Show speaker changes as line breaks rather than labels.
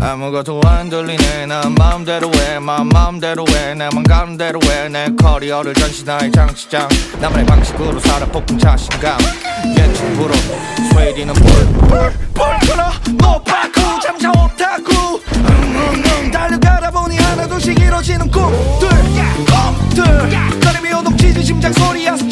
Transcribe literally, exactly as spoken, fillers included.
아무것도 안 들리네 난 마음대로 해 맘 마음대로 해 내맘 가는 대로 해내 커리어를 전신하의 장치장 나만의 방식으로 살아 폭풍 자신감 예측으로 스웨이디는 불불불 끌어 노파쿠 잠자 오타쿠 응응응 달려가다 보니 하나둘씩 이뤄지는 꿈들 꿈들 거리미 오독 지진 심장 소리야